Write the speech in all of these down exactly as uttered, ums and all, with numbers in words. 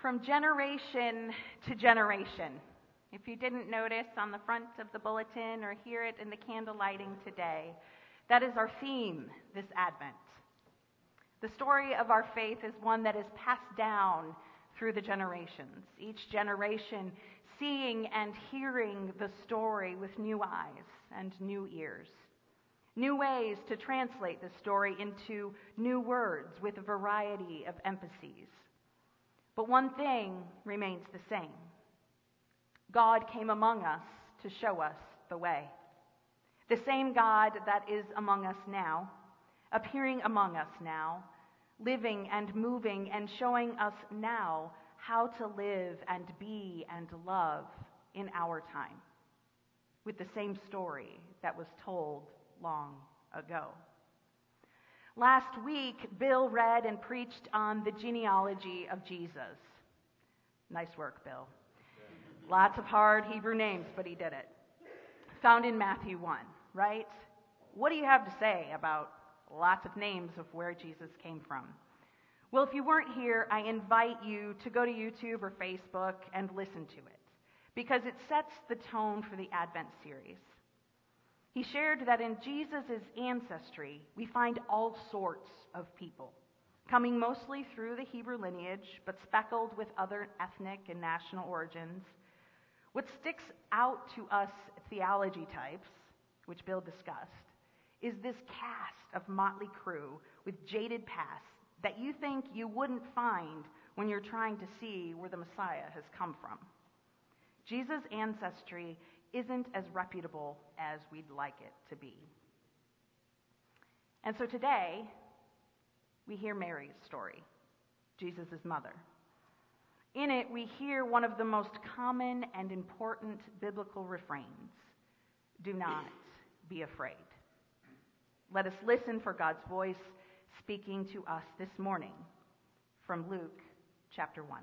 From generation to generation. If you didn't notice on the front of the bulletin or hear it in the candle lighting today, that is our theme this Advent. The story of our faith is one that is passed down through the generations, each generation seeing and hearing the story with new eyes and new ears, new ways to translate the story into new words with a variety of emphases. But one thing remains the same. God came among us to show us the way. The same God that is among us now, appearing among us now, living and moving and showing us now how to live and be and love in our time, with the same story that was told long ago. Last week, Bill read and preached on the genealogy of Jesus. Nice work, Bill. Lots of hard Hebrew names, but he did it. Found in Matthew one, right? What do you have to say about lots of names of where Jesus came from? Well, if you weren't here, I invite you to go to YouTube or Facebook and listen to it, because it sets the tone for the Advent series. He shared that in Jesus' ancestry, we find all sorts of people, coming mostly through the Hebrew lineage, but speckled with other ethnic and national origins. What sticks out to us theology types, which Bill discussed, is this cast of motley crew with jaded pasts that you think you wouldn't find when you're trying to see where the Messiah has come from. Jesus' ancestry isn't as reputable as we'd like it to be. And so today, we hear Mary's story, Jesus' mother. In it, we hear one of the most common and important biblical refrains: do not be afraid. Let us listen for God's voice speaking to us this morning from Luke chapter one.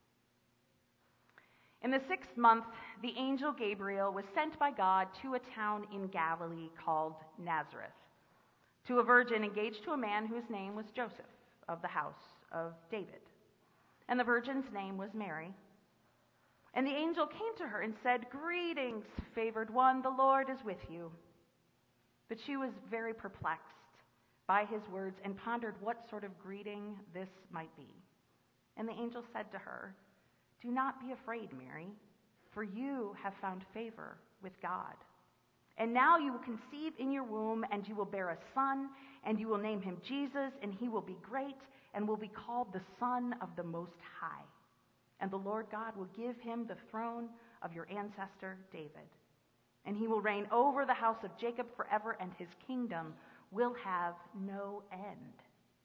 In the sixth month, the angel Gabriel was sent by God to a town in Galilee called Nazareth, to a virgin engaged to a man whose name was Joseph, of the house of David. And the virgin's name was Mary. And the angel came to her and said, "Greetings, favored one, the Lord is with you." But she was very perplexed by his words and pondered what sort of greeting this might be. And the angel said to her, "Do not be afraid, Mary, for you have found favor with God. And now you will conceive in your womb, and you will bear a son, and you will name him Jesus, and he will be great, and will be called the Son of the Most High. And the Lord God will give him the throne of your ancestor David. And he will reign over the house of Jacob forever, and his kingdom will have no end."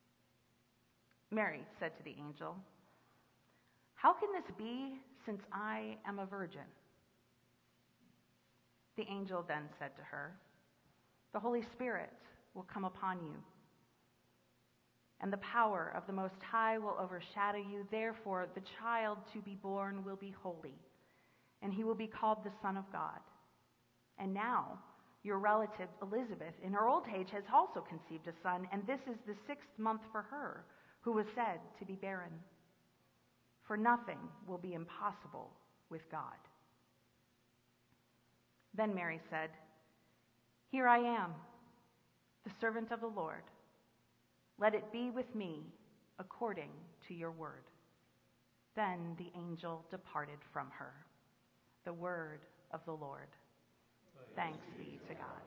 Mary said to the angel, "How can this be, since I am a virgin?" The angel then said to her, "The Holy Spirit will come upon you, and the power of the Most High will overshadow you. Therefore, the child to be born will be holy, and he will be called the Son of God. And now, your relative Elizabeth, in her old age, has also conceived a son, and this is the sixth month for her, who was said to be barren. For nothing will be impossible with God." Then Mary said, "Here I am, the servant of the Lord. Let it be with me according to your word." Then the angel departed from her. The word of the Lord. Thanks be to God.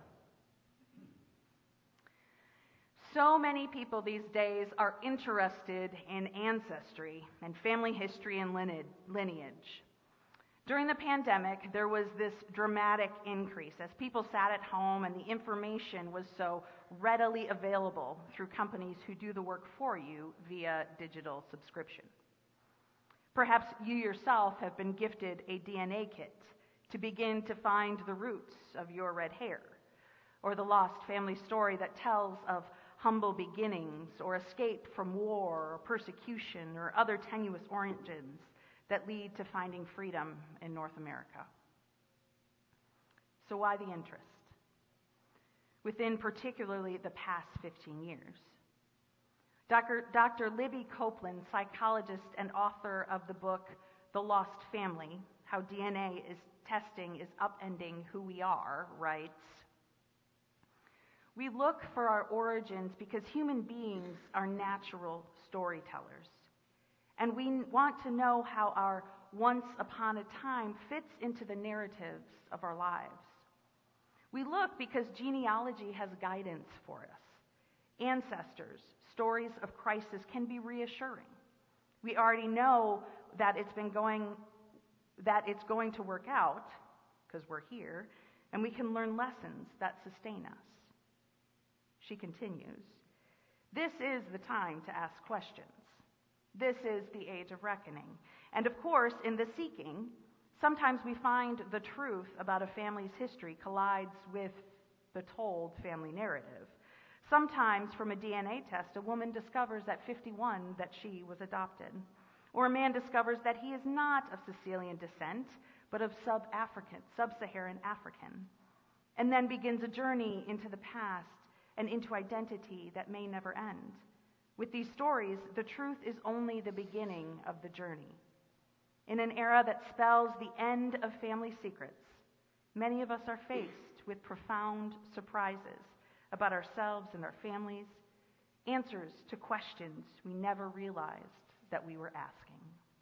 So many people these days are interested in ancestry and family history and lineage. During the pandemic, there was this dramatic increase as people sat at home and the information was so readily available through companies who do the work for you via digital subscription. Perhaps you yourself have been gifted a D N A kit to begin to find the roots of your red hair, or the lost family story that tells of humble beginnings or escape from war or persecution or other tenuous origins that lead to finding freedom in North America. So why the interest? Within particularly the past fifteen years. Doctor Doctor Libby Copeland, psychologist and author of the book The Lost Family, How D N A is Testing is Upending Who We Are, writes, "We look for our origins because human beings are natural storytellers, and we want to know how our once upon a time fits into the narratives of our lives. We look because genealogy has guidance for us. Ancestors, stories of crisis can be reassuring. We already know that it's been going, that it's going to work out, because we're here, and we can learn lessons that sustain us." She continues, "This is the time to ask questions. This is the age of reckoning. And of course, in the seeking, sometimes we find the truth about a family's history collides with the told family narrative. Sometimes, from a D N A test, a woman discovers at fifty-one that she was adopted. Or a man discovers that he is not of Sicilian descent, but of sub-African, sub-Saharan African, and then begins a journey into the past and into identity that may never end. With these stories, the truth is only the beginning of the journey. In an era that spells the end of family secrets, many of us are faced with profound surprises about ourselves and our families, answers to questions we never realized that we were asking."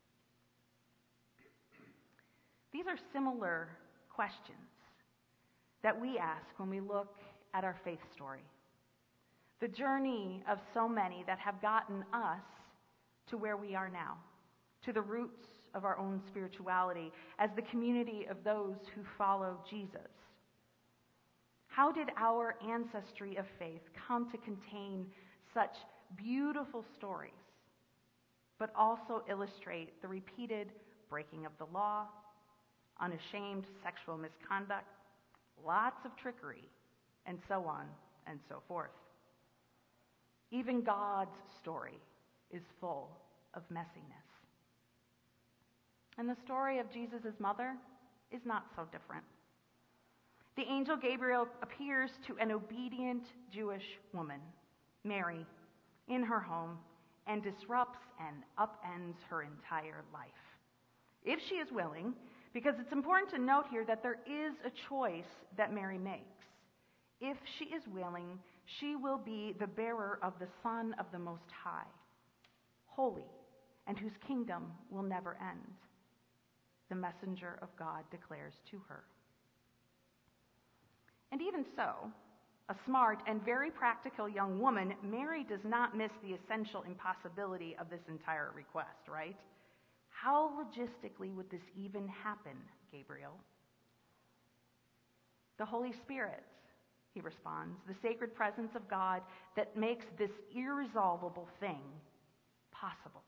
These are similar questions that we ask when we look at our faith story. The journey of so many that have gotten us to where we are now, to the roots of our own spirituality as the community of those who follow Jesus. How did our ancestry of faith come to contain such beautiful stories, but also illustrate the repeated breaking of the law, unashamed sexual misconduct, lots of trickery, and so on and so forth? Even God's story is full of messiness. And the story of Jesus' mother is not so different. The angel Gabriel appears to an obedient Jewish woman, Mary, in her home and disrupts and upends her entire life. If she is willing, because it's important to note here that there is a choice that Mary makes. If she is willing, she will be the bearer of the Son of the Most High, holy, and whose kingdom will never end, the messenger of God declares to her. And even so, a smart and very practical young woman, Mary does not miss the essential impossibility of this entire request, right? How logistically would this even happen, Gabriel? The Holy Spirit, he responds, the sacred presence of God that makes this irresolvable thing possible.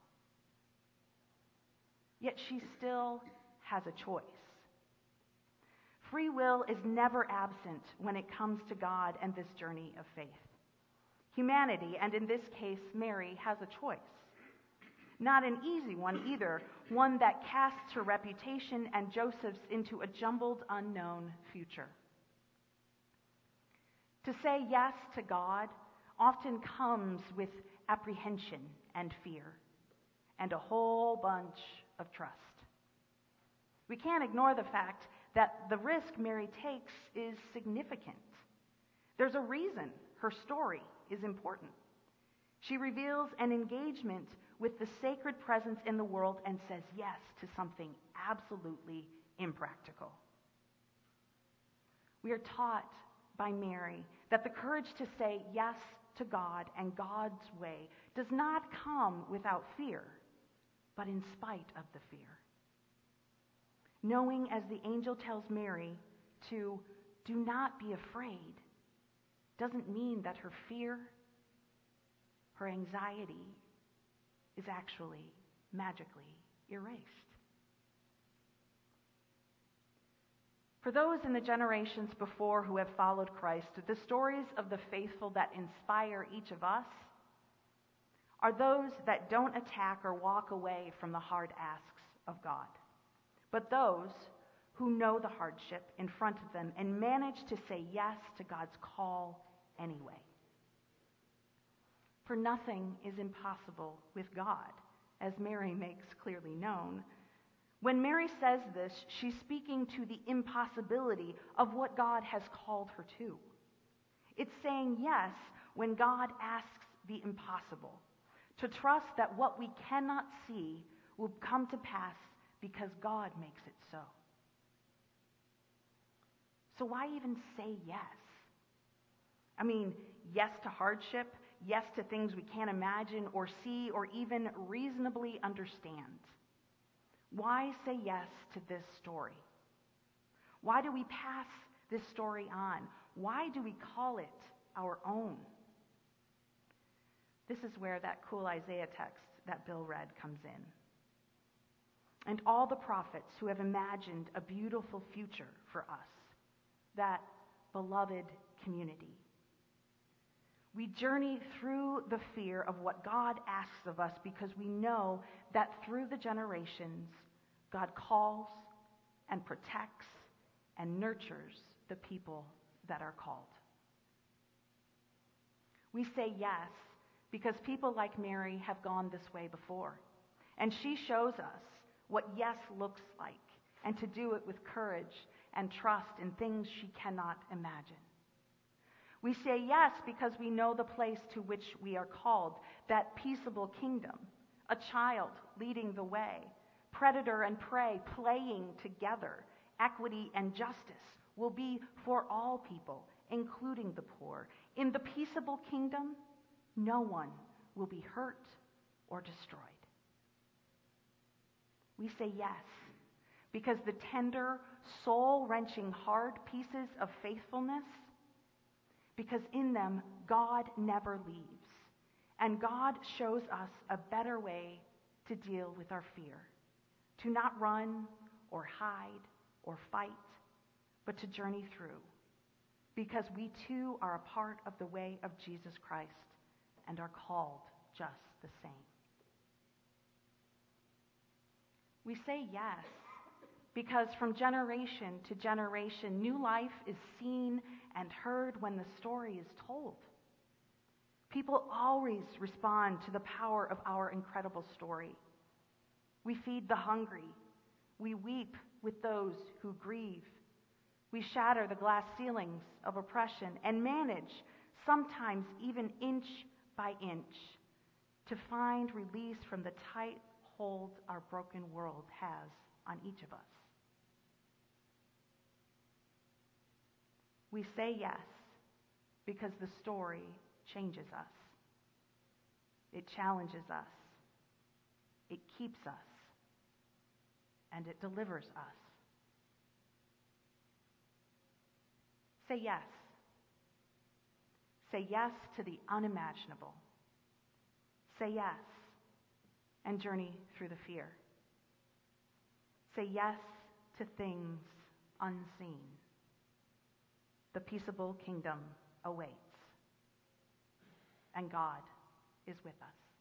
Yet she still has a choice. Free will is never absent when it comes to God and this journey of faith. Humanity, and in this case Mary, has a choice. Not an easy one either, one that casts her reputation and Joseph's into a jumbled, unknown future. To say yes to God often comes with apprehension and fear, and a whole bunch of trust. We can't ignore the fact that the risk Mary takes is significant. There's a reason her story is important. She reveals an engagement with the sacred presence in the world and says yes to something absolutely impractical. We are taught by Mary that the courage to say yes to God and God's way does not come without fear, but in spite of the fear. Knowing, as the angel tells Mary, to do not be afraid, doesn't mean that her fear, her anxiety, is actually magically erased. For those in the generations before who have followed Christ, the stories of the faithful that inspire each of us are those that don't attack or walk away from the hard asks of God, but those who know the hardship in front of them and manage to say yes to God's call anyway. For nothing is impossible with God, as Mary makes clearly known. When Mary says this, she's speaking to the impossibility of what God has called her to. It's saying yes when God asks the impossible, to trust that what we cannot see will come to pass because God makes it so. So why even say yes? I mean, yes to hardship, yes to things we can't imagine or see or even reasonably understand. Why say yes to this story? Why do we pass this story on? Why do we call it our own? This is where that cool Isaiah text that Bill read comes in. And all the prophets who have imagined a beautiful future for us, that beloved community. We journey through the fear of what God asks of us because we know that through the generations, God calls and protects and nurtures the people that are called. We say yes because people like Mary have gone this way before, and she shows us what yes looks like, and to do it with courage and trust in things she cannot imagine. We say yes because we know the place to which we are called, that peaceable kingdom, a child leading the way, predator and prey playing together, equity and justice will be for all people, including the poor. In the peaceable kingdom, no one will be hurt or destroyed. We say yes because the tender, soul-wrenching, hard pieces of faithfulness, because in them God never leaves, and God shows us a better way to deal with our fear, to not run or hide or fight, but to journey through, because we too are a part of the way of Jesus Christ and are called just the same. We say yes because from generation to generation, new life is seen and heard when the story is told. People always respond to the power of our incredible story. We feed the hungry. We weep with those who grieve. We shatter the glass ceilings of oppression and manage, sometimes even inch by inch, to find release from the tight hold our broken world has on each of us. We say yes because the story changes us. It challenges us. It keeps us. And it delivers us. Say yes. Say yes to the unimaginable. Say yes and journey through the fear. Say yes to things unseen. The peaceable kingdom awaits, and God is with us.